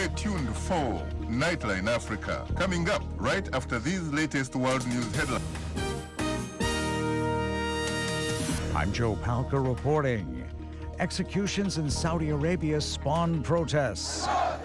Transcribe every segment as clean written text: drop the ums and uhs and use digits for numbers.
tuned for Nightline Africa, coming up right after these latest world news headlines. I'm Joe Palca reporting. Executions in Saudi Arabia spawned protests.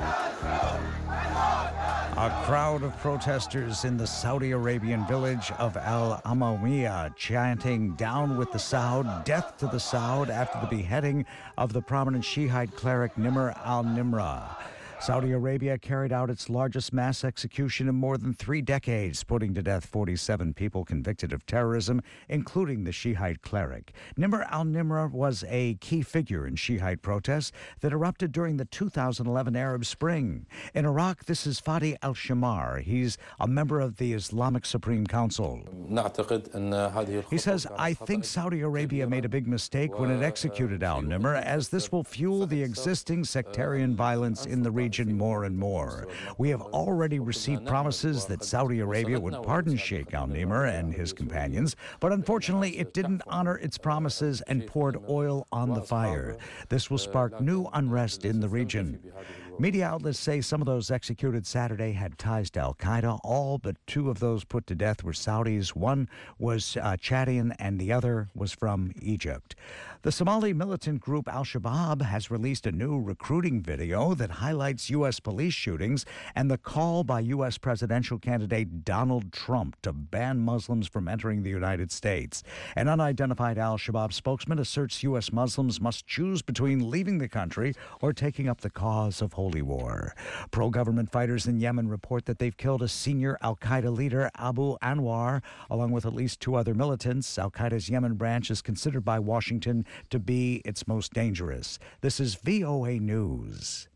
A crowd of protesters in the Saudi Arabian village of Al Amawiyah chanting "Down with the Saud, death to the Saud" after the beheading of the prominent Shiite cleric Nimr al-Nimr. Saudi Arabia carried out its largest mass execution in more than 3 decades, putting to death 47 people convicted of terrorism, including the Shiite cleric. Nimr al-Nimr was a key figure in Shiite protests that erupted during the 2011 Arab Spring. In Iraq, this is Fadi al-Shamar. He's a member of the Islamic Supreme Council. He says, "I think Saudi Arabia made a big mistake when it executed al-Nimr, as this will fuel the existing sectarian violence in the region more and more. We have already received promises that Saudi Arabia would pardon Sheikh al-Nimr and his companions, but unfortunately it didn't honor its promises and poured oil on the fire. This will spark new unrest in the region." Media outlets say some of those executed Saturday had ties to al-Qaeda. All but 2 of those put to death were Saudis. One was Chadian and the other was from Egypt. The Somali militant group Al-Shabaab has released a new recruiting video that highlights U.S. police shootings and the call by U.S. presidential candidate Donald Trump to ban Muslims from entering the United States. An unidentified Al-Shabaab spokesman asserts U.S. Muslims must choose between leaving the country or taking up the cause of holy war. Pro-government fighters in Yemen report that they've killed a senior al-Qaeda leader, Abu Anwar, along with at least 2 other militants. Al-Qaeda's Yemen branch is considered by Washington to be its most dangerous. This is VOA News.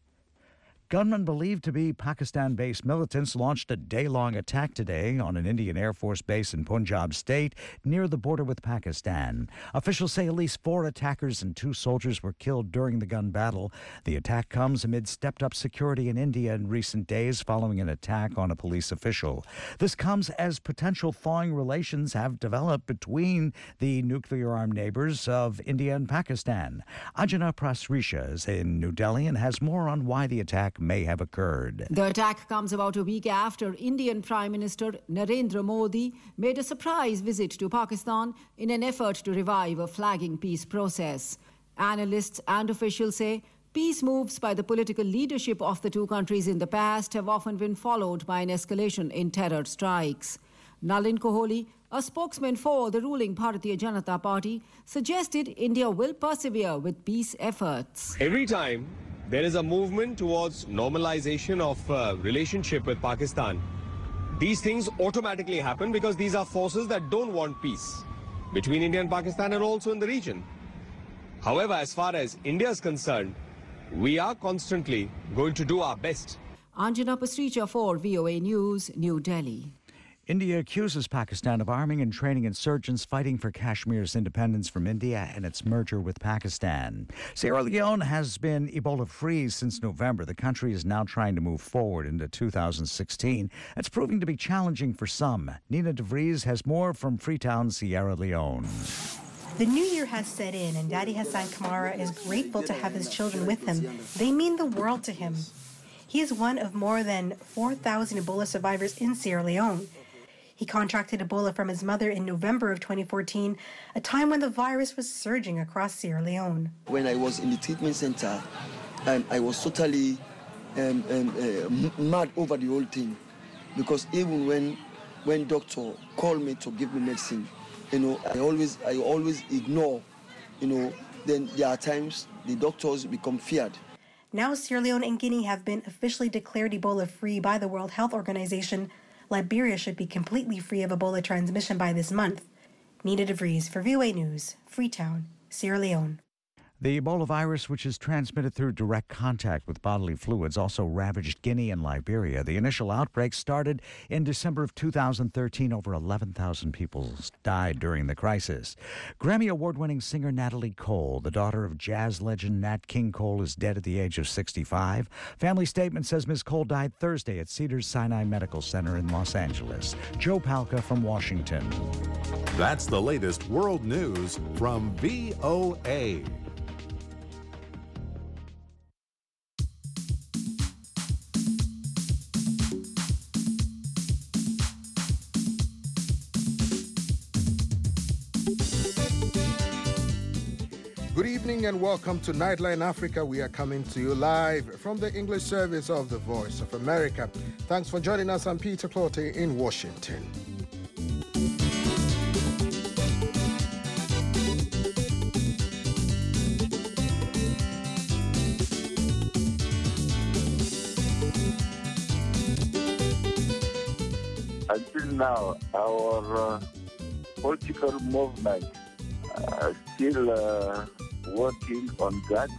Gunmen believed to be Pakistan-based militants launched a day-long attack today on an Indian Air Force base in Punjab state near the border with Pakistan. Officials say at least 4 attackers and 2 soldiers were killed during the gun battle. The attack comes amid stepped-up security in India in recent days following an attack on a police official. This comes as potential thawing relations have developed between the nuclear-armed neighbors of India and Pakistan. Ajana Prasrisha is in New Delhi and has more on why the attack may have occurred. The attack comes about a week after Indian Prime Minister Narendra Modi made a surprise visit to Pakistan in an effort to revive a flagging peace process. Analysts and officials say peace moves by the political leadership of the 2 countries in the past have often been followed by an escalation in terror strikes. Nalin Kohli, a spokesman for the ruling Bharatiya Janata Party, suggested India will persevere with peace efforts. Every time there is a movement towards normalization of relationship with Pakistan, these things automatically happen because these are forces that don't want peace between India and Pakistan and also in the region. However, as far as India is concerned, we are constantly going to do our best. Anjana Pasricha for VOA News, New Delhi. India accuses Pakistan of arming and training insurgents fighting for Kashmir's independence from India and its merger with Pakistan. Sierra Leone has been Ebola-free since November. The country is now trying to move forward into 2016. It's proving to be challenging for some. Nina DeVries has more from Freetown, Sierra Leone. The new year has set in, and Daddy Hassan Kamara is grateful to have his children with him. They mean the world to him. He is one of more than 4,000 Ebola survivors in Sierra Leone. He contracted Ebola from his mother in November of 2014, a time when the virus was surging across Sierra Leone. When I was in the treatment center, I was totally mad over the whole thing, because even when doctor called me to give me medicine, I always ignore, then there are times the doctors become feared. Now Sierra Leone and Guinea have been officially declared Ebola-free by the World Health Organization. Liberia should be completely free of Ebola transmission by this month. Nina DeVries for VOA News, Freetown, Sierra Leone. The Ebola virus, which is transmitted through direct contact with bodily fluids, also ravaged Guinea and Liberia. The initial outbreak started in December of 2013. Over 11,000 people died during the crisis. Grammy Award-winning singer Natalie Cole, the daughter of jazz legend Nat King Cole, is dead at the age of 65. Family statement says Ms. Cole died Thursday at Cedars-Sinai Medical Center in Los Angeles. Joe Palca from Washington. That's the latest world news from VOA. Good evening and welcome to Nightline Africa. We are coming to you live from the English service of the Voice of America. Thanks for joining us. I'm Peter Clottey in Washington. Until now, our political movement still working on that.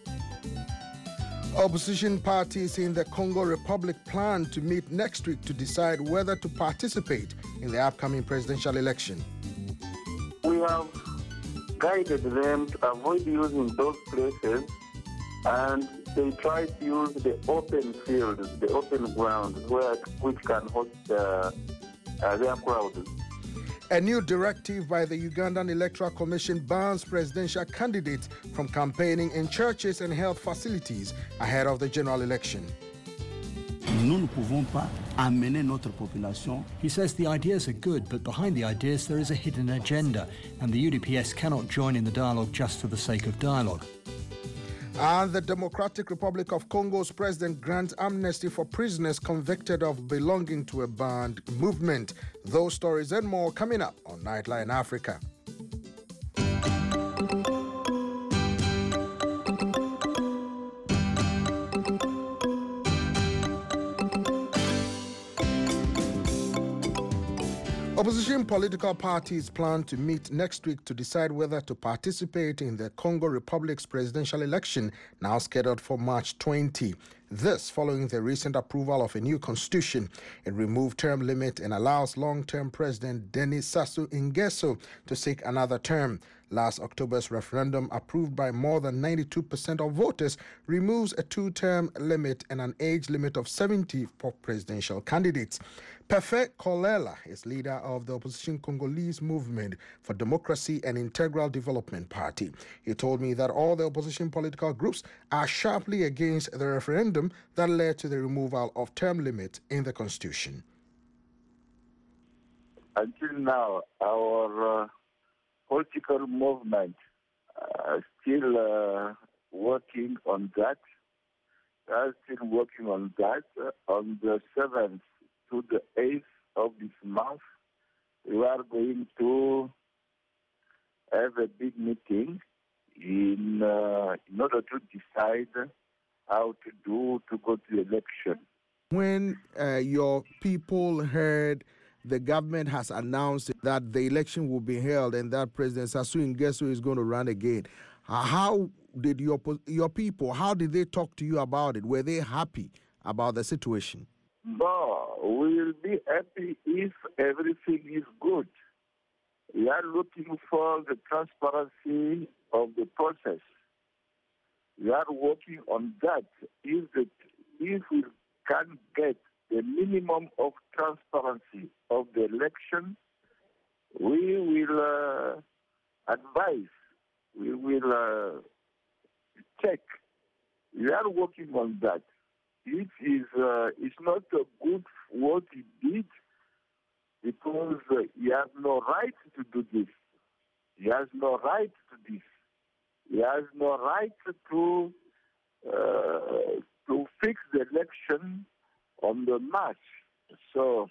Opposition parties in the Congo Republic plan to meet next week to decide whether to participate in the upcoming presidential election. We have guided them to avoid using those places, and they try to use the open fields, the open grounds, which can host their crowds. A new directive by the Ugandan Electoral Commission bans presidential candidates from campaigning in churches and health facilities ahead of the general election. Nous ne pouvons pas amener notre population. He says the ideas are good, but behind the ideas there is a hidden agenda, and the UDPS cannot join in the dialogue just for the sake of dialogue. And the Democratic Republic of Congo's president grants amnesty for prisoners convicted of belonging to a banned movement. Those stories and more coming up on Nightline Africa. Opposition political parties plan to meet next week to decide whether to participate in the Congo Republic's presidential election, now scheduled for March 20. This following the recent approval of a new constitution. It removed term limit and allows long-term President Denis Sassou Nguesso to seek another term. Last October's referendum, approved by more than 92% of voters, removes a two-term limit and an age limit of 70 for presidential candidates. Perfet Kolela is leader of the opposition Congolese Movement for Democracy and Integral Development Party. He told me that all the opposition political groups are sharply against the referendum that led to the removal of term limit in the constitution. Until now, our political movement still working on that. Still working on that. On the 7th to the 8th of this month, we are going to have a big meeting in order to decide how to go to the election. When your people heard the government has announced that the election will be held and that President Sassou Nguesso is going to run again, how did your people, how did they talk to you about it? Were they happy about the situation? No, we will be happy if everything is good. We are looking for the transparency of the process. We are working on that. If we can get the minimum of transparency of the election, we will advise, we will check. We are working on that. It's not good what he did, because he has no right to do this. He has no right to this. He has no right to fix the election on the March. So,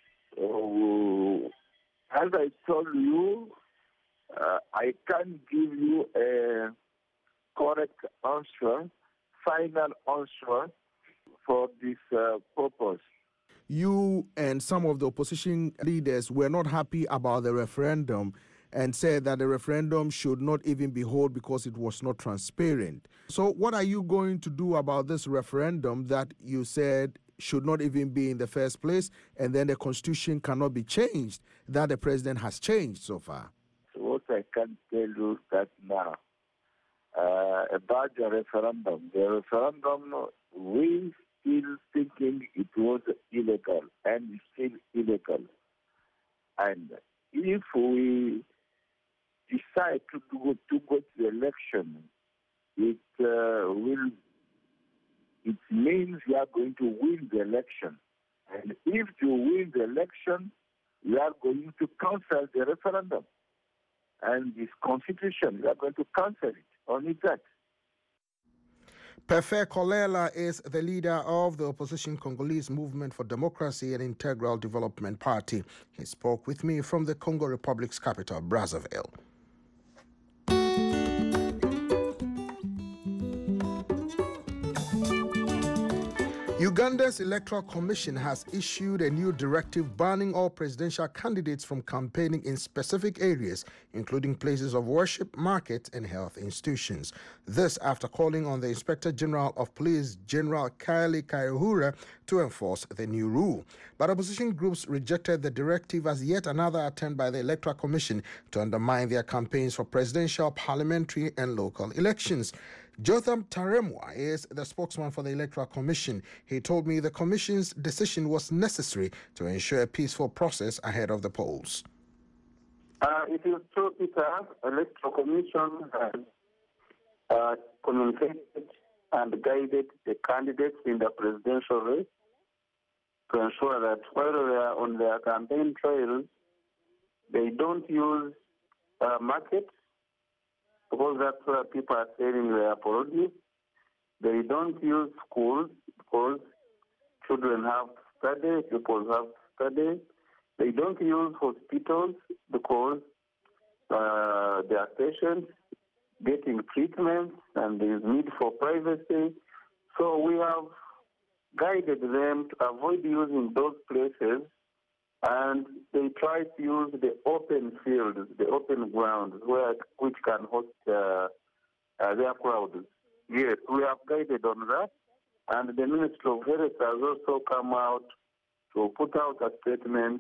as I told you, I can't give you a correct answer, final answer for this purpose. You and some of the opposition leaders were not happy about the referendum and said that the referendum should not even be held because it was not transparent. So what are you going to do about this referendum that you said should not even be in the first place, and then the constitution cannot be changed, that the president has changed so far? So what I can tell you that now about the referendum, we still thinking it was illegal and it's still illegal. And if we decide to go to the election, it means we are going to win the election. And if you win the election, we are going to cancel the referendum. And this constitution, we are going to cancel it. only that. Perfect Kolela is the leader of the opposition Congolese Movement for Democracy and Integral Development Party. He spoke with me from the Congo Republic's capital, Brazzaville. Uganda's Electoral Commission has issued a new directive banning all presidential candidates from campaigning in specific areas, including places of worship, markets, and health institutions. This after calling on the Inspector General of Police, General Kylie Kayihura, to enforce the new rule. But opposition groups rejected the directive as yet another attempt by the Electoral Commission to undermine their campaigns for presidential, parliamentary, and local elections. Jotham Taremwa is the spokesman for the Electoral Commission. He told me the Commission's decision was necessary to ensure a peaceful process ahead of the polls. It is true, Peter. Electoral Commission has communicated and guided the candidates in the presidential race to ensure that while they are on their campaign trails, they don't use markets, because that's where people are selling their produce. They don't use schools because children have to study, people have to study. They don't use hospitals because there are patients getting treatments and there is need for privacy. So we have guided them to avoid using those places, and they try to use the open fields, the open grounds, which can host their crowds. Yes, we have guided on that, and the Ministry of Health has also come out to put out a statement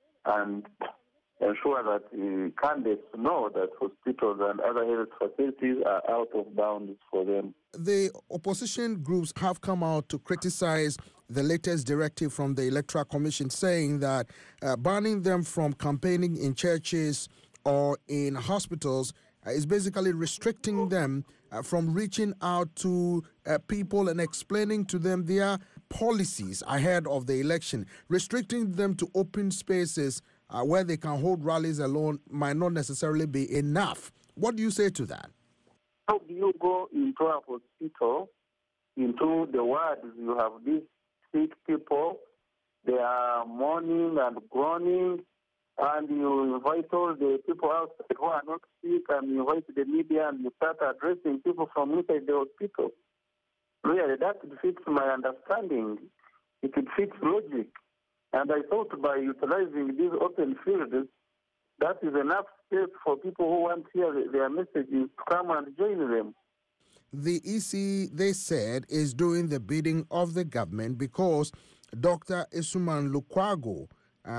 and ensure that the candidates know that hospitals and other health facilities are out of bounds for them. The opposition groups have come out to criticize the latest directive from the Electoral Commission, saying that banning them from campaigning in churches or in hospitals is basically restricting them from reaching out to people and explaining to them their policies ahead of the election. Restricting them to open spaces where they can hold rallies alone might not necessarily be enough. What do you say to that? How do you go into a hospital, into the wards, you have these sick people, they are mourning and groaning, and you invite all the people outside who are not sick, and you invite the media, and you start addressing people from inside the hospital. Really, that fits my understanding. It fits logic. And I thought by utilizing these open fields, that is enough space for people who want to hear their messages to come and join them. The EC, they said, is doing the bidding of the government because Dr. Isuman Lukwago,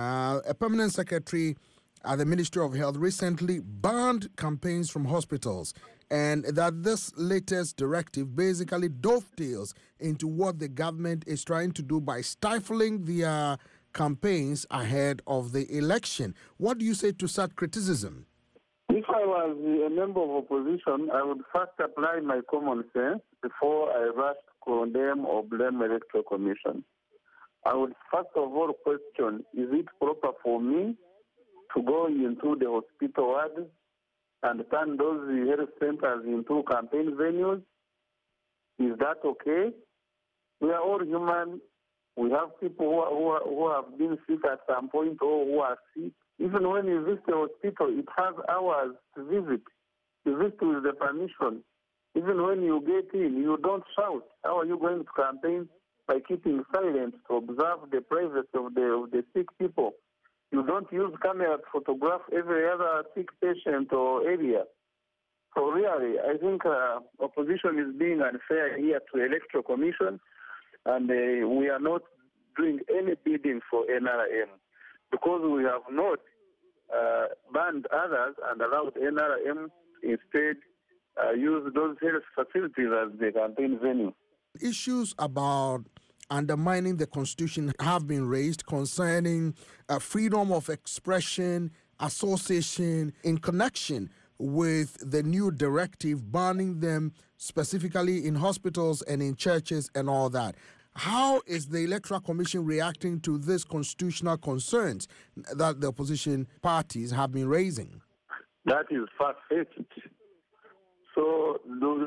a permanent secretary at the Ministry of Health, recently banned campaigns from hospitals, and that this latest directive basically dovetails into what the government is trying to do by stifling their campaigns ahead of the election. What do you say to such criticism? If I was a member of opposition, I would first apply my common sense before I rush to condemn or blame Electoral Commission. I would first of all question, is it proper for me to go into the hospital wards and turn those health centers into campaign venues? Is that okay? We are all human. We have people who have been sick at some point or who are sick. Even when you visit the hospital, it has hours to visit. You visit with the permission. Even when you get in, you don't shout. How are you going to campaign? By keeping silent to observe the privacy of the sick people. You don't use camera to photograph every other sick patient or area. So really, I think opposition is being unfair here to Electoral Commission, and we are not doing any bidding for NRM because we have not banned others and allowed NRM instead use those health facilities as the campaign venue. Issues about undermining the Constitution have been raised concerning freedom of expression, association, in connection with the new directive banning them specifically in hospitals and in churches and all that. How is the Electoral Commission reacting to these constitutional concerns that the opposition parties have been raising? That is far-fetched. So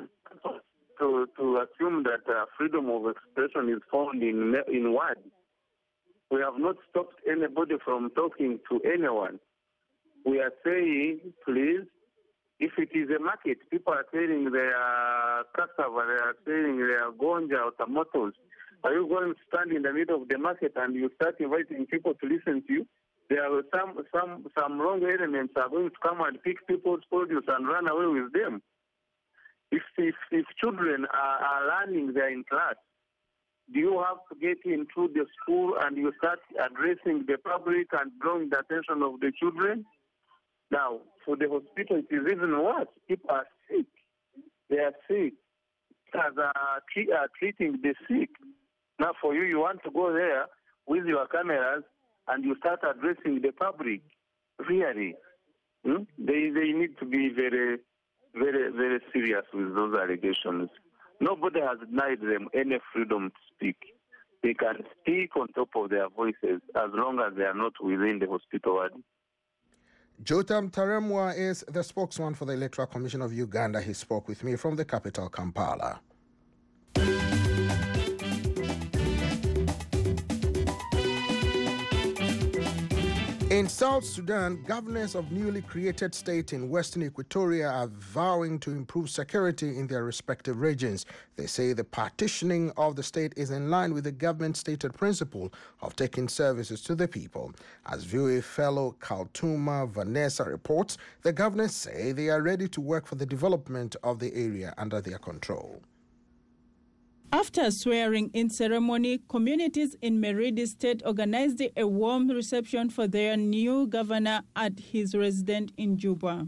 to assume that freedom of expression is found in words. We have not stopped anybody from talking to anyone. We are saying, please, if it is a market, people are selling their cassava, they are selling their gonja or tomatoes. Are you going to stand in the middle of the market and you start inviting people to listen to you? There are some wrong elements are going to come and pick people's produce and run away with them. If children are learning, they're in class, do you have to get into the school and you start addressing the public and drawing the attention of the children? Now, for the hospital, it is even worse. People are sick. They are sick. As are treating the sick. Now, for you, you want to go there with your cameras and you start addressing the public. Really? They need to be very, very, very serious with those allegations. Nobody has denied them any freedom to speak. They can speak on top of their voices as long as they are not within the hospital ward. Jotam Taremwa is the spokesman for the Electoral Commission of Uganda. He spoke with me from the capital, Kampala. In South Sudan, governors of newly created states in Western Equatoria are vowing to improve security in their respective regions. They say the partitioning of the state is in line with the government's stated principle of taking services to the people. As VOA fellow Kaltuma Vanessa reports, the governors say they are ready to work for the development of the area under their control. After a swearing-in ceremony, communities in Meridi State organized a warm reception for their new governor at his residence in Juba.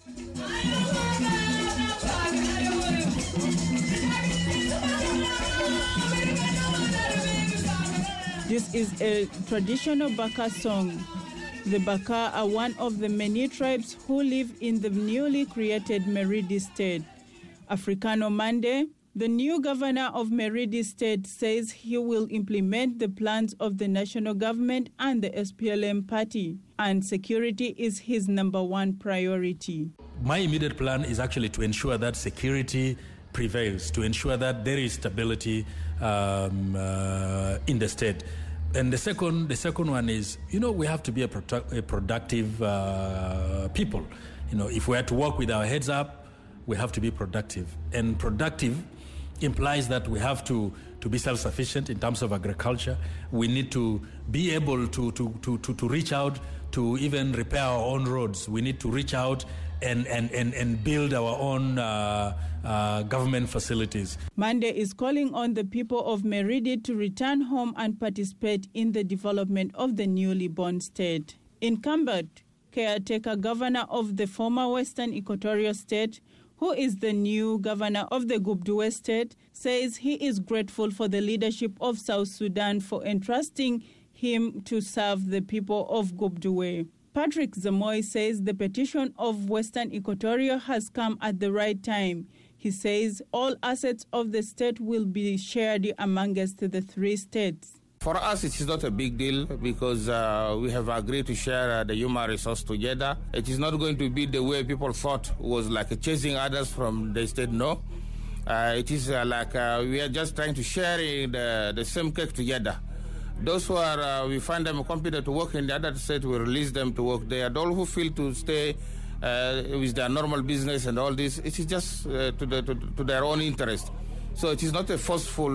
This is a traditional Baka song. The Baka are one of the many tribes who live in the newly created Meridi State. Africano Mande, the new governor of Meridi State, says he will implement the plans of the national government and the SPLM party, and security is his number one priority. My immediate plan is actually to ensure that security prevails, to ensure that there is stability in the state. And the second one is, we have to be a productive people. If we are to work with our heads up, we have to be productive. And productive implies that we have to be self-sufficient in terms of agriculture. We need to be able to reach out to even repair our own roads. We need to reach out and build our own government facilities. Mande is calling on the people of Meridi to return home and participate in the development of the newly born state. In Kambad, caretaker governor of the former Western Equatorial State, who is the new governor of the Gubduwe State, says he is grateful for the leadership of South Sudan for entrusting him to serve the people of Gubduwe. Patrick Zamoy says the petition of Western Equatoria has come at the right time. He says all assets of the state will be shared amongst the three states. For us, it is not a big deal because we have agreed to share the human resource together. It is not going to be the way people thought was like chasing others from the state. No. It is like we are just trying to share the same cake together. Those who are, we find them competent to work in the other state, we release them to work there. Those who feel to stay with their normal business and all this, it is just to their own interest. So it is not a forceful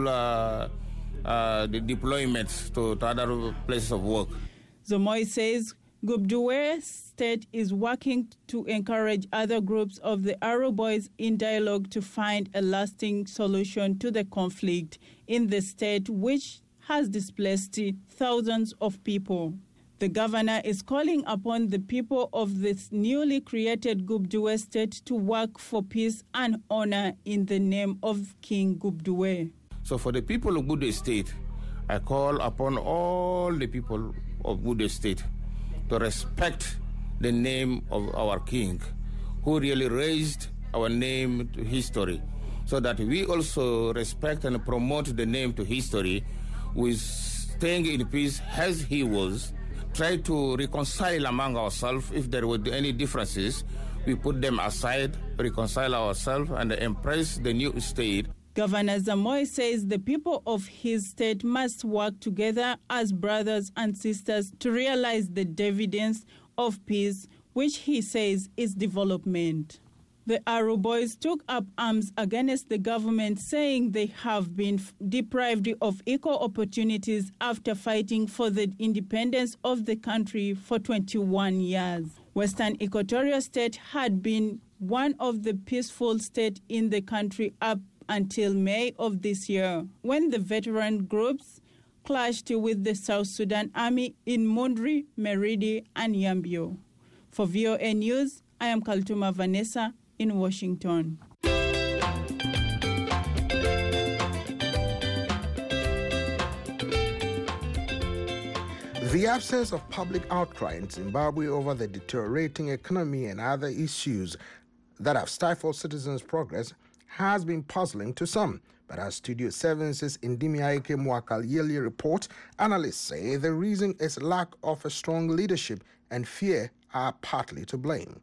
the deployments to other places of work. Zomoy says Gubduwe State is working to encourage other groups of the Arrow Boys in dialogue to find a lasting solution to the conflict in the state, which has displaced thousands of people. The governor is calling upon the people of this newly created Gubduwe State to work for peace and honor in the name of King Gubduwe. So for the people of Gubduwe State, I call upon all the people of Gubduwe State to respect the name of our king, who really raised our name to history, so that we also respect and promote the name to history with staying in peace as he was, try to reconcile among ourselves if there were any differences, we put them aside, reconcile ourselves, and embrace the new state. Governor Zamoy says the people of his state must work together as brothers and sisters to realize the dividends of peace, which he says is development. The Aru boys took up arms against the government, saying they have been deprived of equal opportunities after fighting for the independence of the country for 21 years. Western Equatoria State had been one of the peaceful states in the country up until May of this year, when the veteran groups clashed with the South Sudan Army in Mundri, Meridi, and Yambio. For VOA News, I am Kaltuma Vanessa in Washington. The absence of public outcry in Zimbabwe over the deteriorating economy and other issues that have stifled citizens' progress has been puzzling to some. But as Studio 7's Indimi Aike Mwakalyeli report, analysts say the reason is lack of a strong leadership and fear are partly to blame.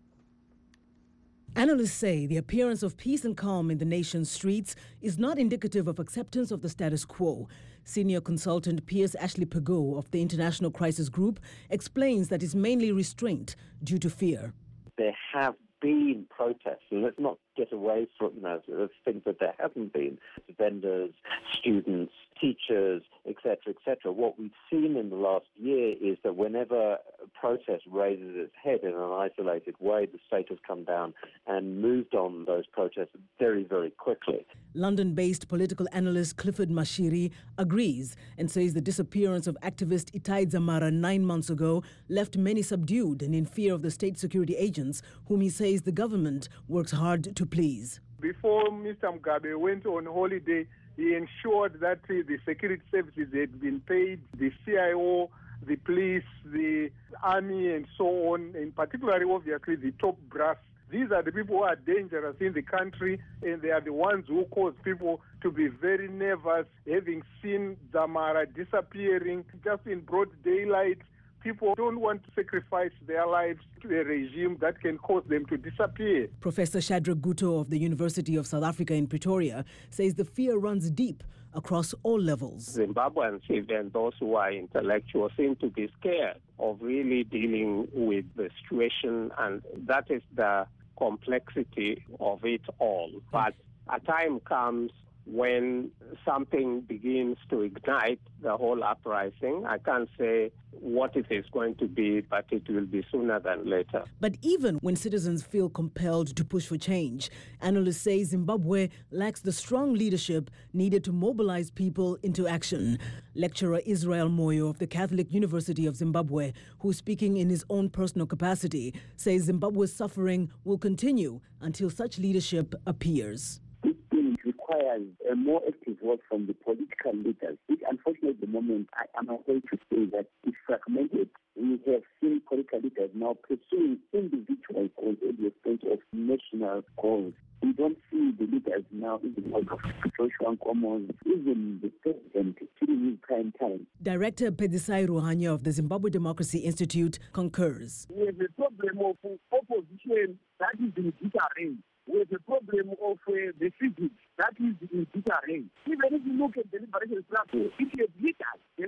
Analysts say the appearance of peace and calm in the nation's streets is not indicative of acceptance of the status quo. Senior consultant Piers Ashley Pego of the International Crisis Group explains that it's mainly restraint due to fear. There have been protests, and let's not get away from things that there haven't been. Vendors, students, teachers, etc., etc. What we've seen in the last year is that whenever a protest raises its head in an isolated way, the state has come down and moved on those protests very, very quickly. London-based political analyst Clifford Mashiri agrees and says the disappearance of activist Itai Dzamara 9 months ago left many subdued and in fear of the state security agents, whom he says the government works hard to please. Before Mr. Mugabe went on holiday, he ensured that the security services had been paid, the CIO, the police, the army, and so on, in particular, obviously, the top brass. These are the people who are dangerous in the country, and they are the ones who cause people to be very nervous, having seen Dzamara disappearing just in broad daylight. People don't want to sacrifice their lives to a regime that can cause them to disappear. Professor Shadrack Guto of the University of South Africa in Pretoria says the fear runs deep across all levels. Zimbabweans, even those who are intellectual, seem to be scared of really dealing with the situation, and that is the complexity of it all. But a time comes when something begins to ignite the whole uprising. I can't say what it is going to be, but it will be sooner than later. But even when citizens feel compelled to push for change, analysts say Zimbabwe lacks the strong leadership needed to mobilize people into action. Lecturer Israel Moyo of the Catholic University of Zimbabwe, who's speaking in his own personal capacity, says Zimbabwe's suffering will continue until such leadership appears. Requires a more active work from the political leaders, which unfortunately at the moment I am afraid to say that it's fragmented. We have seen political leaders now pursuing individual goals at the expense of national goals. We don't see the leaders now in the work of Joshua Nkomo, even the president killing in prime time. Director Pedisai Ruhanya of the Zimbabwe Democracy Institute concurs. We have a problem of opposition that is in disarray. We have a problem of the physics that is in disarray. Even if you look at the liberation struggle, if you have leaders, the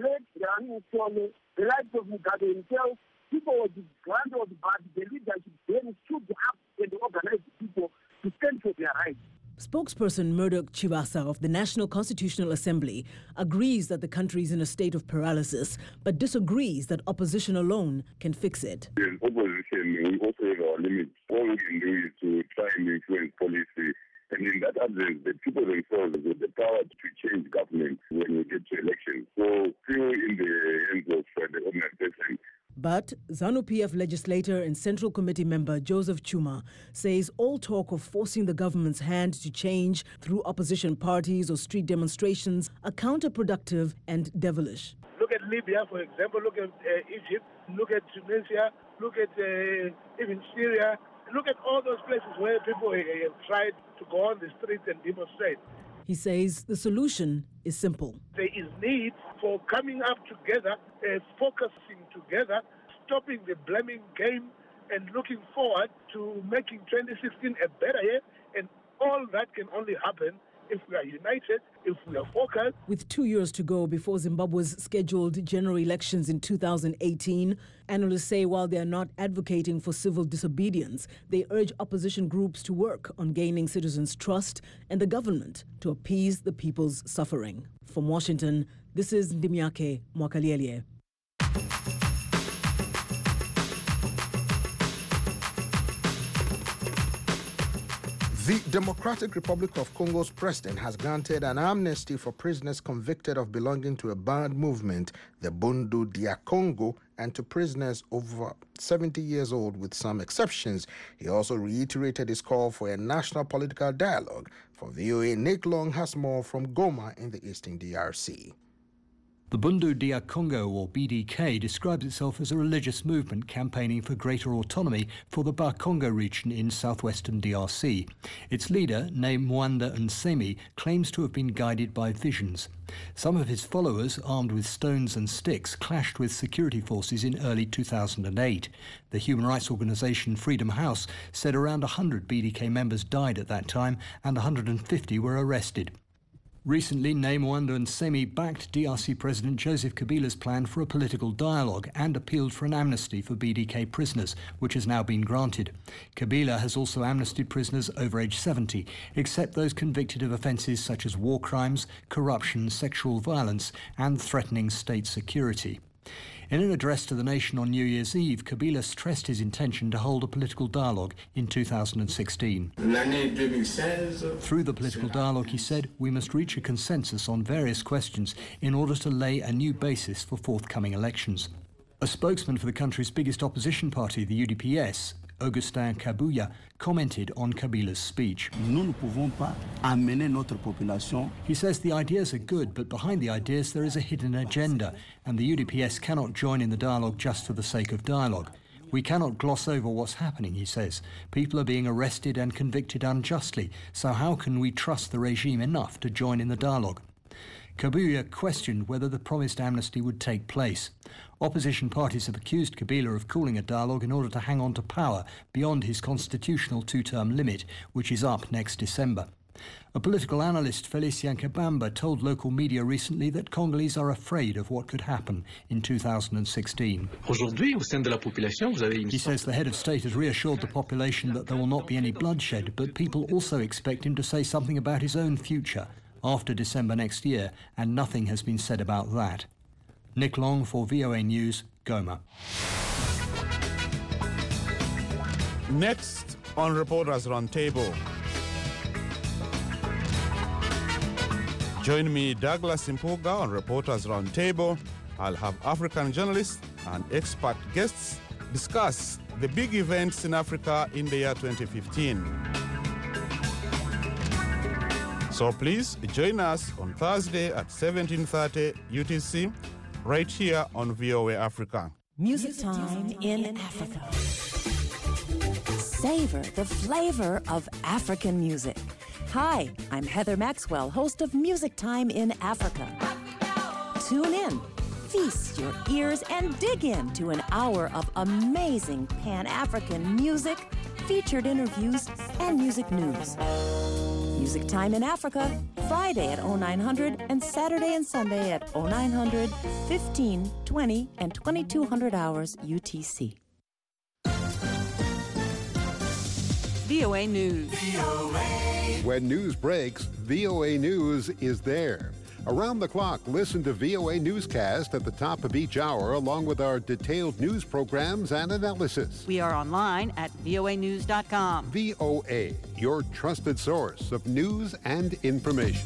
likes of Mugabe himself, people were disgruntled, but the leadership then stood up and organized people to stand for their rights. Spokesperson Murdoch Chivasa of the National Constitutional Assembly agrees that the country is in a state of paralysis, but disagrees that opposition alone can fix it. In opposition, we also have our limits. All we can do is to try and influence policy. And in that absence, the people themselves have the power to change government when we get to elections. So still in the hands of the organization. But ZANU-PF legislator and Central Committee member Joseph Chuma says all talk of forcing the government's hand to change through opposition parties or street demonstrations are counterproductive and devilish. Look at Libya, for example. Look at Egypt. Look at Tunisia. Look at even Syria. Look at all those places where people have tried to go on the streets and demonstrate. He says the solution is simple. There is need for coming up together, focusing together, stopping the blaming game, and looking forward to making 2016 a better year. And all that can only happen if we are united, if we are focused. With 2 years to go before Zimbabwe's scheduled general elections in 2018, analysts say while they are not advocating for civil disobedience, they urge opposition groups to work on gaining citizens' trust and the government to appease the people's suffering. From Washington, this is Ndimiake Mwakaliele. The Democratic Republic of Congo's president has granted an amnesty for prisoners convicted of belonging to a banned movement, the Bundu dia Congo, and to prisoners over 70 years old with some exceptions. He also reiterated his call for a national political dialogue. For VOA, Nick Long has more from Goma in the eastern DRC. The Bundu dia Congo, or BDK, describes itself as a religious movement campaigning for greater autonomy for the Bakongo region in southwestern DRC. Its leader, named Mwanda Nsemi, claims to have been guided by visions. Some of his followers, armed with stones and sticks, clashed with security forces in early 2008. The human rights organisation Freedom House said around 100 BDK members died at that time and 150 were arrested. Recently, Mwanda Nsemi backed DRC President Joseph Kabila's plan for a political dialogue and appealed for an amnesty for BDK prisoners, which has now been granted. Kabila has also amnestied prisoners over age 70, except those convicted of offences such as war crimes, corruption, sexual violence and threatening state security. In an address to the nation on New Year's Eve, Kabila stressed his intention to hold a political dialogue in 2016. Through the political dialogue, he said, we must reach a consensus on various questions in order to lay a new basis for forthcoming elections. A spokesman for the country's biggest opposition party, the UDPS, Augustin Kabuya, commented on Kabila's speech. He says the ideas are good, but behind the ideas there is a hidden agenda, and the UDPS cannot join in the dialogue just for the sake of dialogue. We cannot gloss over what's happening, he says. People are being arrested and convicted unjustly, so how can we trust the regime enough to join in the dialogue? Kabuya questioned whether the promised amnesty would take place. Opposition parties have accused Kabila of calling a dialogue in order to hang on to power beyond his constitutional two-term limit, which is up next December. A political analyst, Felicien Kabamba, told local media recently that Congolese are afraid of what could happen in 2016. He says the head of state has reassured the population that there will not be any bloodshed, but people also expect him to say something about his own future after December next year, and nothing has been said about that. Nick Long for VOA News, Goma. Next on Reporters Roundtable. Join me, Douglas Impuga, on Reporters Roundtable. I'll have African journalists and expert guests discuss the big events in Africa in the year 2015. So please join us on Thursday at 17:30 UTC, right here on VOA Africa. Music Time in Africa. Savor the flavor of African music. Hi, I'm Heather Maxwell, host of Music Time in Africa. Tune in, feast your ears, and dig into an hour of amazing Pan-African music, featured interviews, and music news. Music Time in Africa, Friday at 0900 and Saturday and Sunday at 0900, 15, 20, and 2200 hours UTC. VOA News. When news breaks, VOA News is there. Around the clock, listen to VOA Newscast at the top of each hour, along with our detailed news programs and analysis. We are online at voanews.com. VOA, your trusted source of news and information.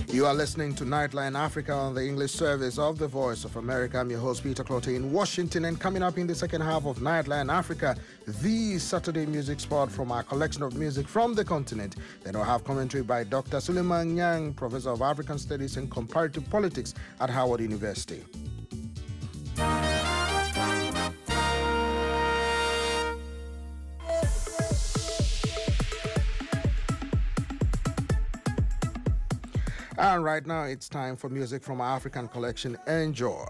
You are listening to Nightline Africa on the English service of the Voice of America. I'm your host, Peter Clote, in Washington. And coming up in the second half of Nightline Africa, the Saturday music spot from our collection of music from the continent. Then we'll have commentary by Dr. Suleiman Nyang, Professor of African Studies and Comparative Politics at Howard University. And right now, it's time for music from our African collection. Enjoy.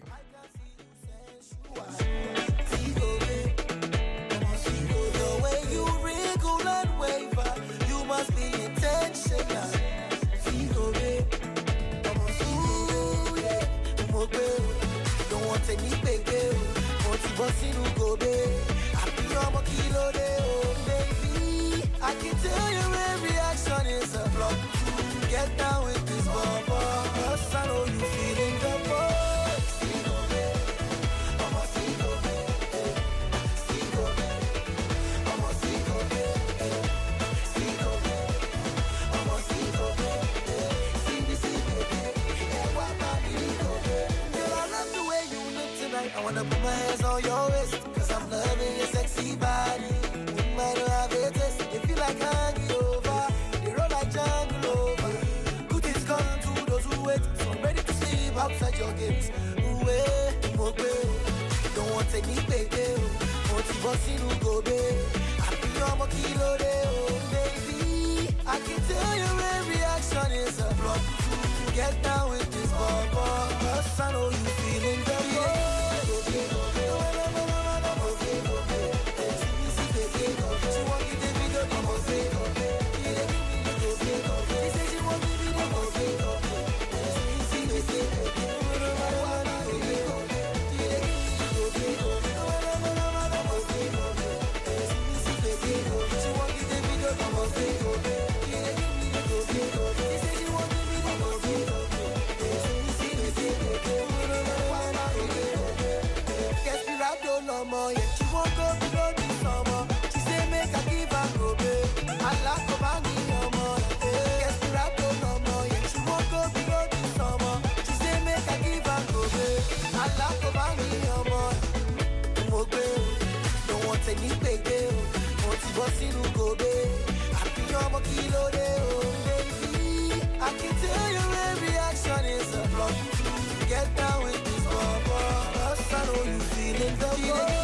I can tell your reaction is a block. Get down with this bubble. Cause I know you feeling the boy. I wanna put my hands on your waist, cause I'm loving your sexy body. We might have a taste, if you like hanging over, they roll like jungle over. Good things come to those who wait, so I'm ready to sleep outside your gates. Don't want any baby, want to boss in who go babe. I be on my kilo baby. I can tell your reaction is a block. Get down with this bubble, cause I know you feeling the love. I can tell your reaction is a block. Get down with this bubble, cause I know you feeling the love.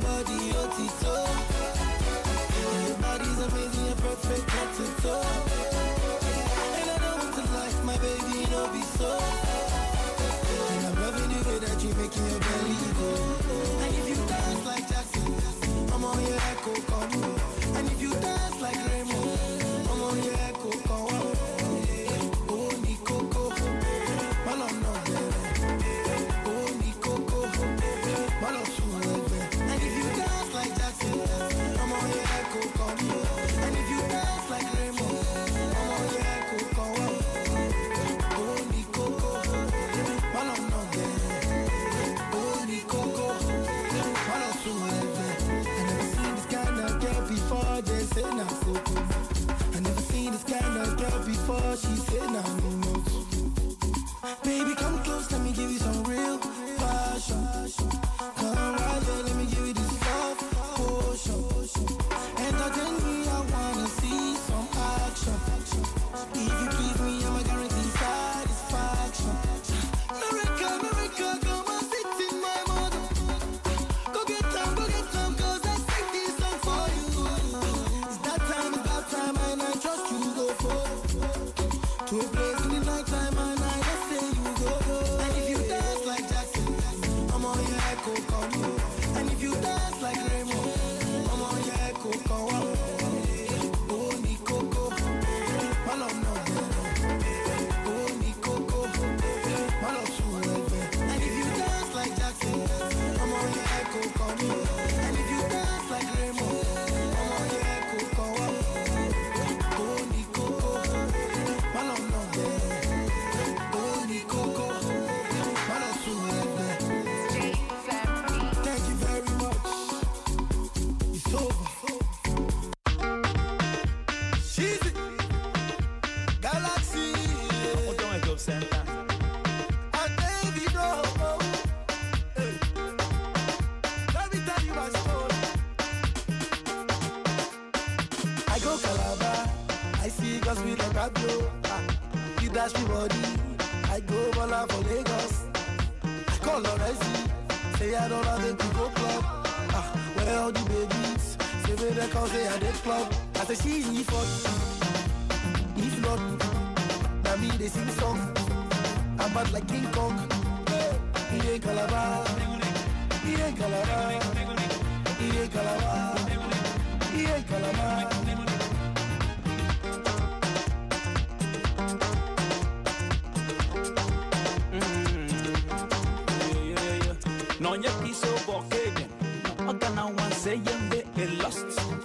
Perfect head to toe. so. And I'm loving the way that you're making your belly go. And if you dance like Jackson, I'm on your echo, come on. And if you dance like Raymond, I'm on your echo, come on. Oh, Nikoko, Malo no, oh, Nikoko, Malo suwe. And if you dance like Jackson, I'm on your echo, come on. And if you dance like Raymond, I'm on your echo, come on. Oh, Nikoko, Malo no, oh, Nikoko, Malo suwe. Before they say no coco, I never seen this kind of girl before. She said no, no. Baby, come close, let me give you some real passion. Come right there, let me give you this love potion. Entertain me, I wanna see some action. If you please me, I'ma guarantee satisfaction. America, America, come and sit in my mother. Go get them, cause I sing this song for you. Time and I trust you go for to a place in the night time and I just say you go. And if you dance like Jackson, I'm on your echo, come on. And if you dance like Raymond, I'm on your echo, come on. Oh, Nikoko, Malo no, oh, Nikoko, Malo suwe. And if you dance like Jackson, I'm on your echo, come on. And if you dance like Raymond, I'm on your echo, come on. Thank you very much. It's over. She's it. Galaxy. Center. And baby, no. Hey. Let me tell you my story. I go Calabar. I see girls with a Pablo. You dash me body. I go Bola for Lagos. I call Lorenzi. Say I don't have to go club. Where all the babies? Say where they call say I did club. I say she's for. If not, now me they sing song. I'm bad like King Kong. He ain't Calabar. He ain't Calabar. He ain't Calabar. He ain't Calabar. No ya quiso boquegen, no gana one say yende el lost,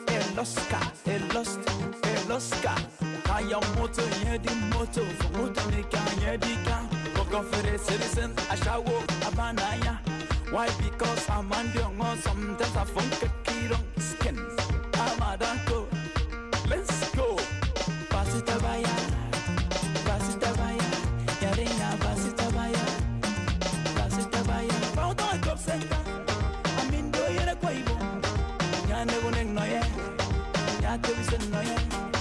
Kaya moto yedi moto, moto nika yedi ka, kokofere citizen ashawo abanaya. Why? Because I'm on the on sometimes I funk a kid skin. I'm a danko. Let's go. Pass it abaya, yaringa pass it abaya. Center. I'm in do yere kwaibo. Nyane guneng noye. Nyate bisen noye.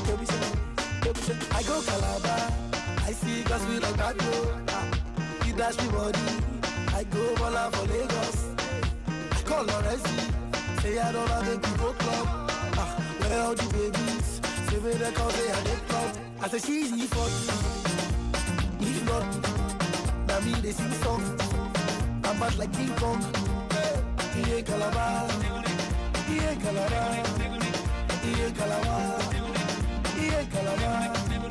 I go Calabar. I see girls with like that yo. You dash me body. I go Bola for Lagos. I call Lorenzi. Say I don't have to go club. Where all the babies? Say where they call say I did club. I say she's for. If not, now me they sing song. I'm bad like King Kong. He ain't Calabar. He ain't Calabar. He ain't Calabar. He ain't Calabar.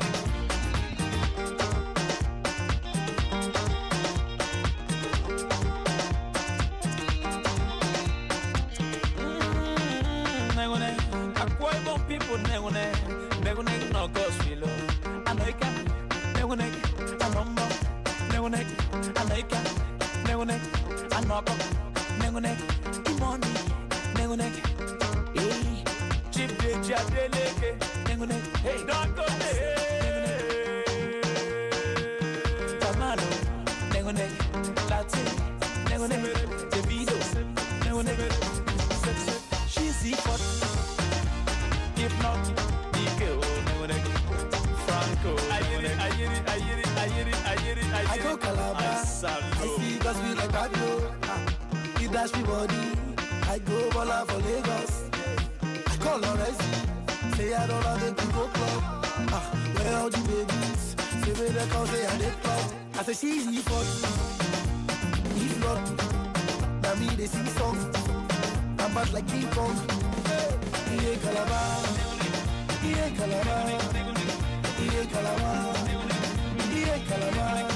People negune no gospel. Anoika, negune, anombo, negune, anoika, negune, anoko, negune, imoni, negune, chip de jadeleke, negune, hey, don't go there. Tamalo, negune, Latin, negune, Davido, negune, she's the hot. If not, Franco. I go Calabar. I see girls with like Pablo. You dash me body. I go Bola for Lagos. I call Lorenzi. Say I don't have to go club. Where all the babies? Say where they call say I did club. I say she's the fuck. If not, now me they sing song. I'm bad like King Kong. Yeah, Calabar. Yeah, Calabar. Yeah, Calabar. Yeah, Calabar.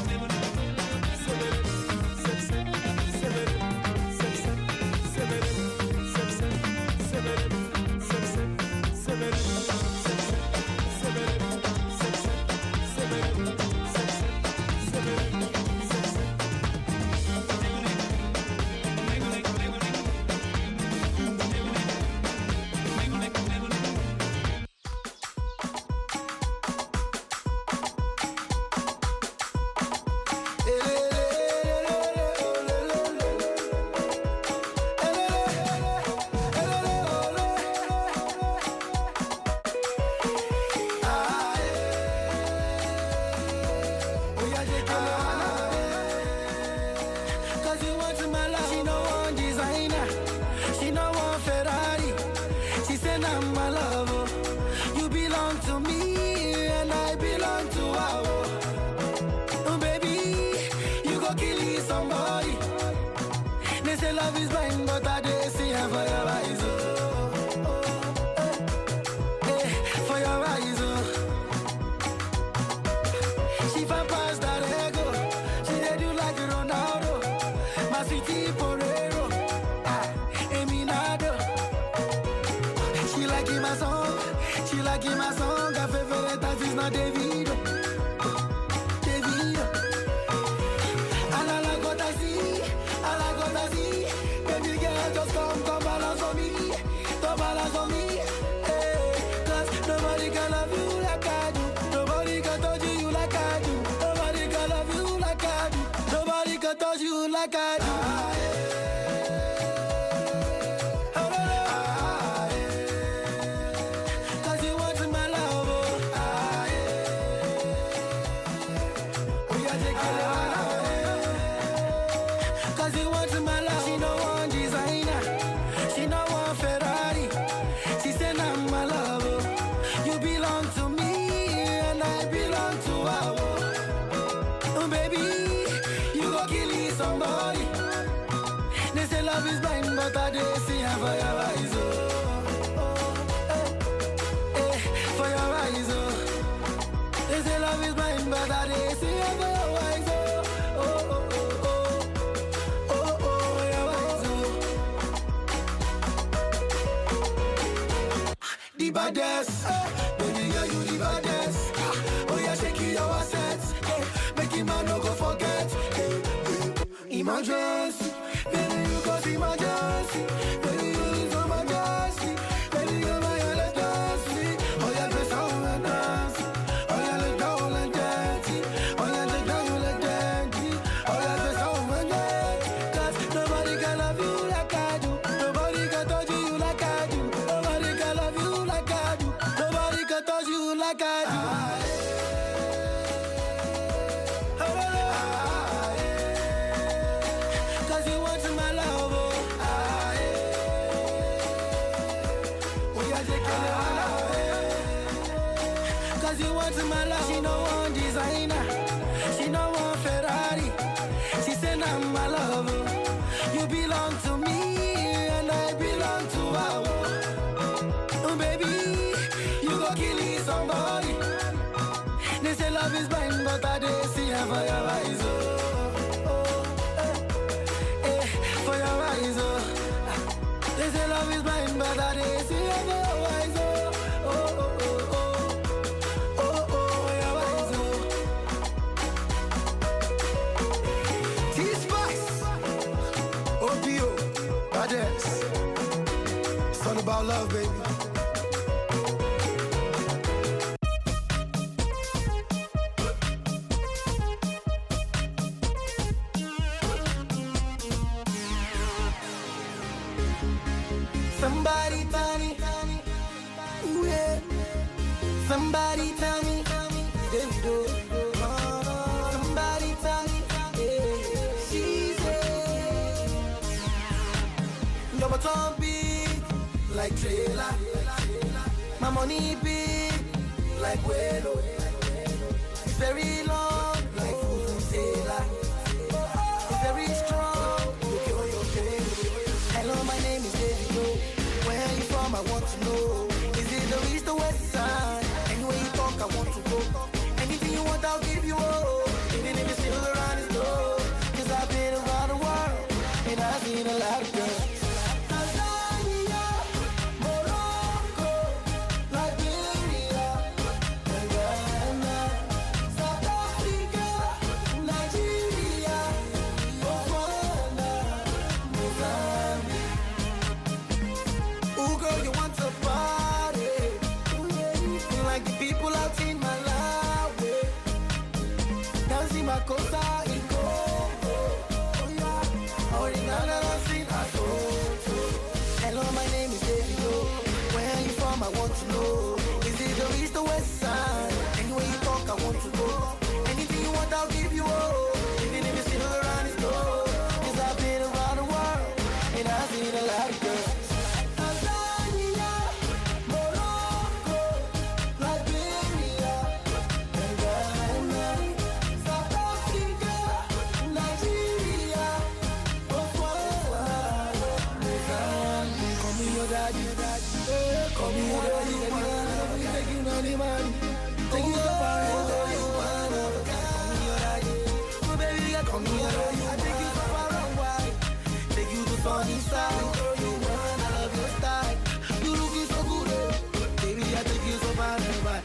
Emergency, baby, you cause emergency. Baby, you lose emergency. Baby, you're my emergency. Oh, yeah, dress down and dance. Oh, yeah, look down and dance. Oh, yeah, look down and dance. Oh, yeah, dress down and dance. Cause nobody can love you like I do. Nobody can touch you like I do. Nobody can love you like I do. Nobody can touch you like I do. She no one designer, she no one Ferrari. She said I'm my lover. You belong to me and I belong to her. Oh baby, you go kill somebody. They say love is blind, but I did see her for your eyes. For your eyes. They say love is blind, but I did see her for your eyes. It's all about love, baby. Somebody tell me, ooh, yeah. Somebody tell me, Davido. Somebody tell me, yeah. She said, your bottom big like trailer. My money big like Welo. It's very long like Fufusela. to know. Is it the east or west side? Anywhere you talk, I want to go. Anything you want, I'll give you all. Even if it's still around the door. Cause I've been around the world, and I've seen a lot of girls. Tanzania, Morocco, Liberia, Ghana, South Africa, Nigeria, Botswana, Mozambique. Ooh, girl, you want to party? You like the people out in Malawi, dancing my Costa Rica. Oh yeah, Orinana, dancing Asoto. Hello, my name is David. Where are you from? I want to know. Is it the east or west side? Anywhere you talk, I want to go. Anything you want, I'll give you all. Even if it's still around the door. Cause I've been around the world, and I've seen a lot of girls. Tanzania, Morocco, Liberia, Ghana, South Africa, Nigeria, Botswana, Mozambique. Call me your daddy, call me your daddy. Take you on the money, take you so far. Call me your daddy, oh baby, call me your daddy. I take you so far and wide, take you to sunny side. You want, I love your style. You looking so good, baby. I take you so far and wide.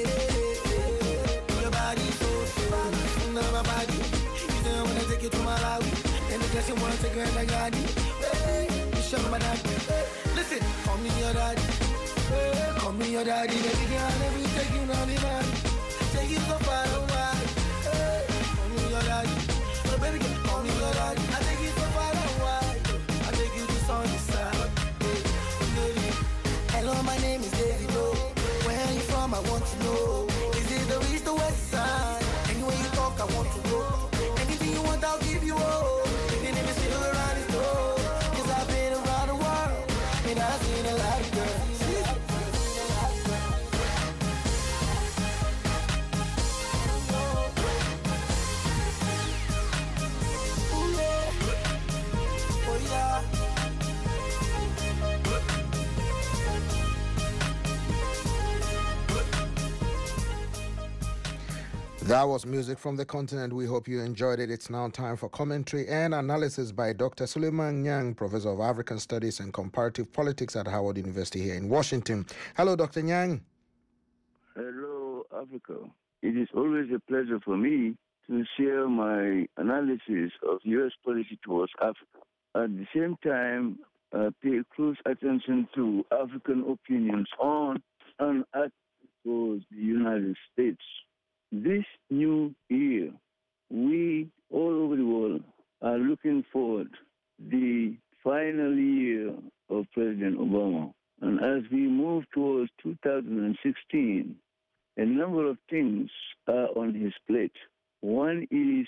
Your body so strong, my body. You say I wanna take you to Malawi, and the guess you wanna take her in the garden. You show my daddy. Listen, call me your daddy. Call me your daddy, baby girl. Let me take you on the money, take you so far and wide. Call me your daddy, oh baby girl. Call me your daddy. I take you so far and wide. I take you to sunny side. Hello, my name is David. Where are you from? I want to know. Is it the east or west side? Anywhere you talk, I want to go. Anything you want, I'll give you all. Even if it's still around the door. Cause I've been around the world, and I've seen a lot of girls. That was music from the continent. We hope you enjoyed it. It's now time for commentary and analysis by Dr. Suleiman Nyang, Professor of African Studies and Comparative Politics at Howard University here in Washington. Hello, Dr. Nyang. Hello, Africa. It is always a pleasure for me to share my analysis of U.S. policy towards Africa. At the same time, pay close attention to African opinions on and at towards the United States. This new year, we all over the world are looking forward the final year of President Obama. And as we move towards 2016, a number of things are on his plate. One is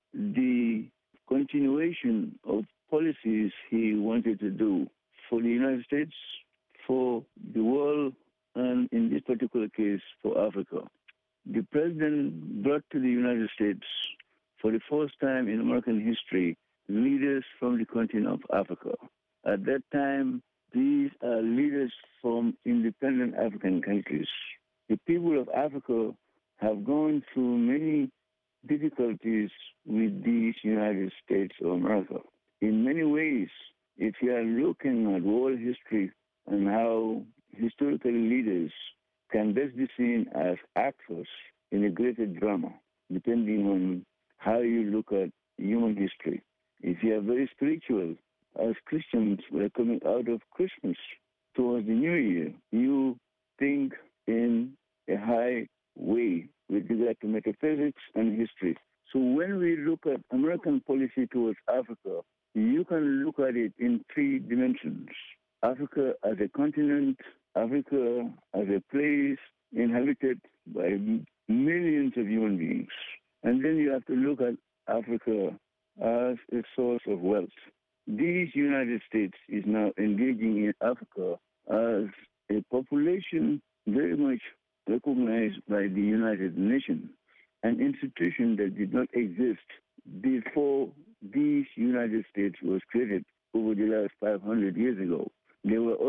the continuation of policies he wanted to do for the United States, for the world, and in this particular case, for Africa. The president brought to the United States, for the first time in American history, leaders from the continent of Africa. At that time, these are leaders from independent African countries. The people of Africa have gone through many difficulties with these United States of America. In many ways, if you are looking at world history and how historical leaders can best be seen as actors in a greater drama, depending on how you look at human history. If you are very spiritual, as Christians, we're coming out of Christmas towards the New Year, you think in a high way with regard to metaphysics and history. So when we look at American policy towards Africa, you can look at it in three dimensions. Africa as a continent, Africa as a place inhabited by millions of human beings. And then you have to look at Africa as a source of wealth. These United States is now engaging in Africa as a population very much recognized by the United Nations, an institution that did not exist before these United States was created over the last 500 years ago. There were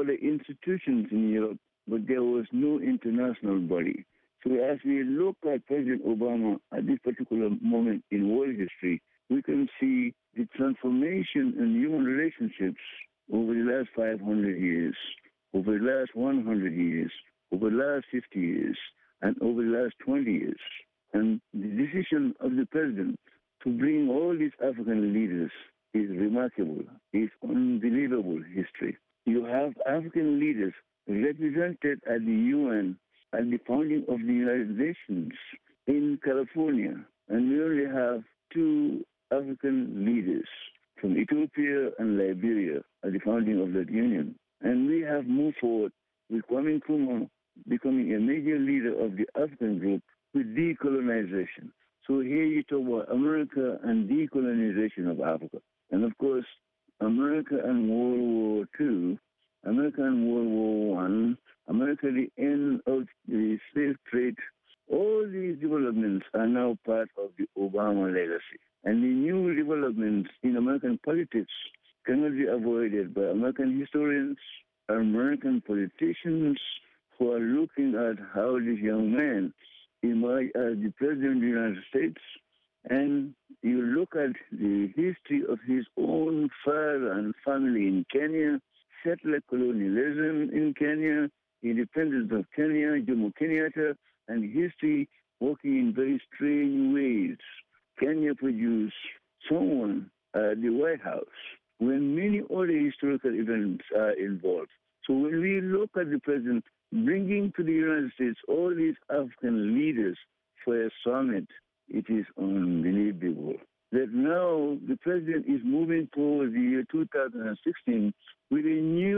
the institutions in Europe, but there was no international body. So as we look at President Obama at this particular moment in world history, we can see the transformation in human relationships over the last 500 years, over the last 100 years, over the last 50 years, and over the last 20 years. And the decision of the president to bring all these African leaders is remarkable. It's unbelievable history. You have African leaders represented at the UN at the founding of the United Nations in California. And we only have 2 African leaders from Ethiopia and Liberia at the founding of that union. And we have moved forward with Kwame Nkrumah becoming a major leader of the African group with decolonization. So here you talk about America and decolonization of Africa. And of course, America and World War II, America and World War I, America, the end of the slave trade, all these developments are now part of the Obama legacy. And the new developments in American politics cannot be avoided by American historians, American politicians who are looking at how this young man emerged as the President of the United States. And you look at the history of his own father and family in Kenya, settler colonialism in Kenya, independence of Kenya, Jomo Kenyatta, and history working in very strange ways. Kenya produced someone at the White House when many other historical events are involved. So when we look at the president bringing to the United States all these African leaders for a summit, it is unbelievable that now the president is moving towards the year 2016 with a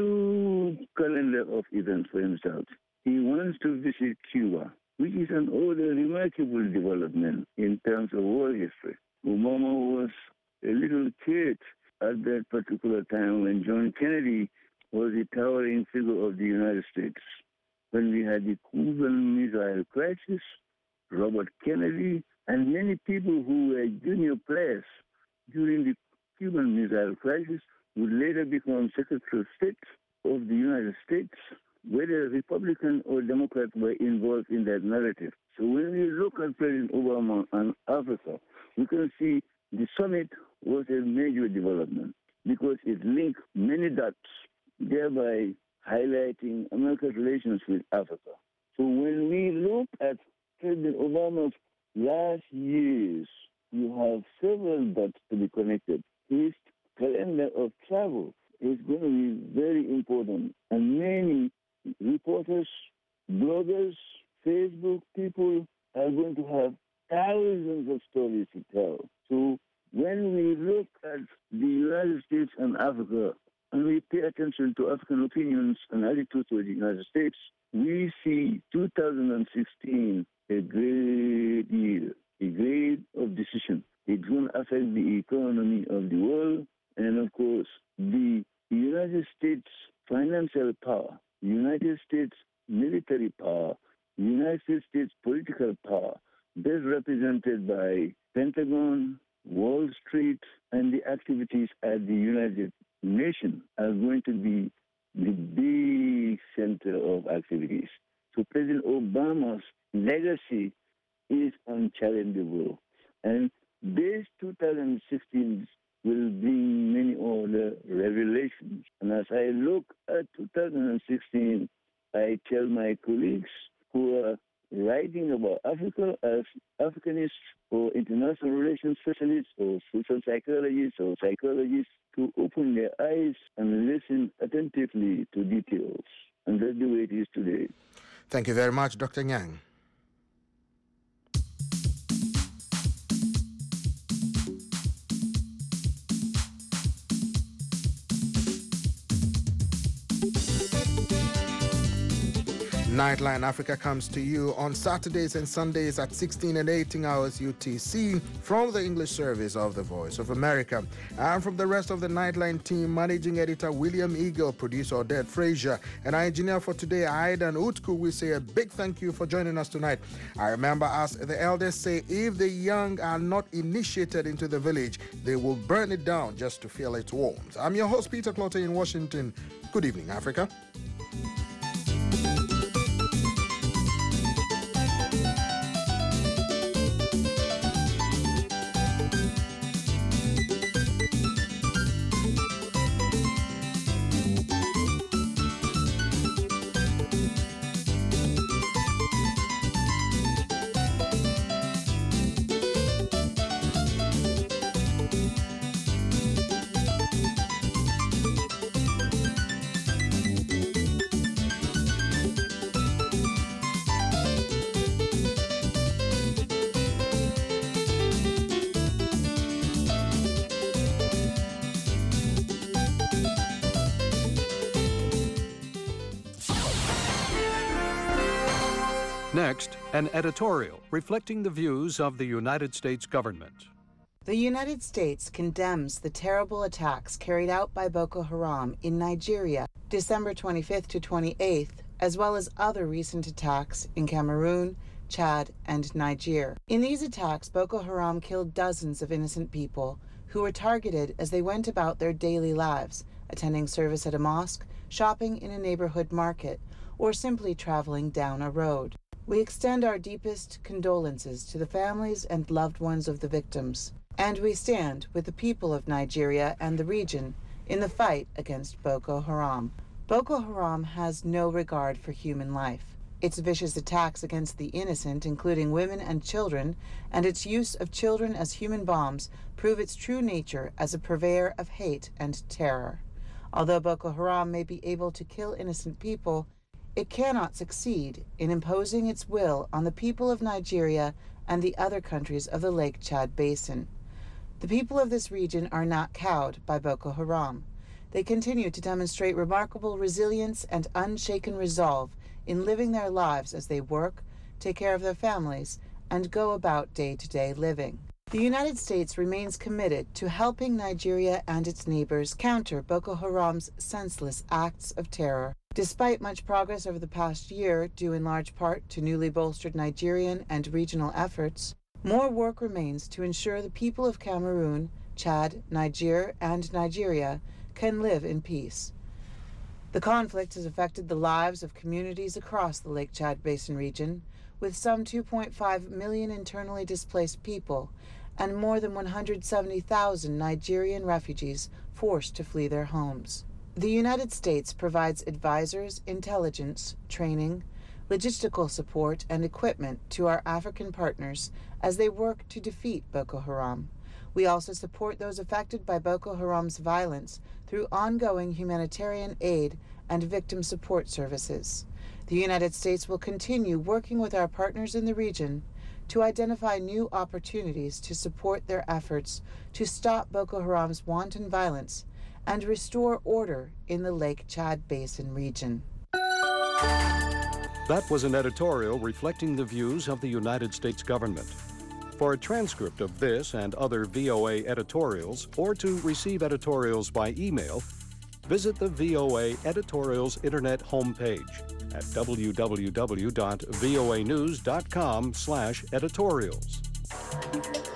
new calendar of events for himself. He wants to visit Cuba, which is an other remarkable development in terms of world history. Obama was a little kid at that particular time when John Kennedy was the towering figure of the United States. When we had the Cuban Missile Crisis, Robert Kennedy, and many people who were junior players during the Cuban Missile Crisis would later become Secretary of State of the United States, whether Republican or Democrat were involved in that narrative. So when we look at President Obama and Africa, we can see the summit was a major development because it linked many dots, thereby highlighting America's relations with Africa. So when we look at President Obama's last years, you have several dots to be connected. His calendar of travel is going to be very important, and many reporters, bloggers, Facebook people are going to have thousands of stories to tell. So when we look at the United States and Africa, and we pay attention to African opinions and attitudes toward the United States, we see 2016 a great year, a great of decision. It's going to affect the economy of the world, and of course, the United States financial power, United States military power, United States political power, best represented by Pentagon, Wall Street, and the activities at the United Nations are going to be the big center of activities. So President Obama's legacy is unchallengeable. And this 2016 will bring many other revelations. And as I look at 2016, I tell my colleagues who are writing about Africa as Africanists or international relations specialists or social psychologists or psychologists to open their eyes and listen attentively to details. And that's the way it is today. Thank you very much, Dr. Nyang. Nightline Africa comes to you on Saturdays and Sundays at 16 and 18 hours UTC from the English service of the Voice of America. And from the rest of the Nightline team, managing editor William Eagle, producer Odette Frazier, and our engineer for today, Aidan Utku, we say a big thank you for joining us tonight. I remember, as the elders say, if the young are not initiated into the village, they will burn it down just to feel its warmth. I'm your host, Peter Clottey in Washington. Good evening, Africa. Next, an editorial reflecting the views of the United States government. The United States condemns the terrible attacks carried out by Boko Haram in Nigeria, December 25th to 28th, as well as other recent attacks in Cameroon, Chad, and Niger. In these attacks, Boko Haram killed dozens of innocent people who were targeted as they went about their daily lives, attending service at a mosque, shopping in a neighborhood market, or simply traveling down a road. We extend our deepest condolences to the families and loved ones of the victims, and we stand with the people of Nigeria and the region in the fight against Boko Haram. Boko Haram has no regard for human life. Its vicious attacks against the innocent, including women and children, and its use of children as human bombs prove its true nature as a purveyor of hate and terror. Although Boko Haram may be able to kill innocent people, it cannot succeed in imposing its will on the people of Nigeria and the other countries of the Lake Chad Basin. The people of this region are not cowed by Boko Haram. They continue to demonstrate remarkable resilience and unshaken resolve in living their lives as they work, take care of their families, and go about day-to-day living. The United States remains committed to helping Nigeria and its neighbors counter Boko Haram's senseless acts of terror. Despite much progress over the past year, due in large part to newly bolstered Nigerian and regional efforts, more work remains to ensure the people of Cameroon, Chad, Niger, and Nigeria can live in peace. The conflict has affected the lives of communities across the Lake Chad Basin region, with some 2.5 million internally displaced people and more than 170,000 Nigerian refugees forced to flee their homes. The United States provides advisors, intelligence, training, logistical support, and equipment to our African partners as they work to defeat Boko Haram. We also support those affected by Boko Haram's violence through ongoing humanitarian aid and victim support services. The United States will continue working with our partners in the region to identify new opportunities to support their efforts to stop Boko Haram's wanton violence and restore order in the Lake Chad Basin region. That was an editorial reflecting the views of the United States government. For a transcript of this and other VOA editorials, or to receive editorials by email, visit the VOA Editorials Internet homepage at www.voanews.com/editorials.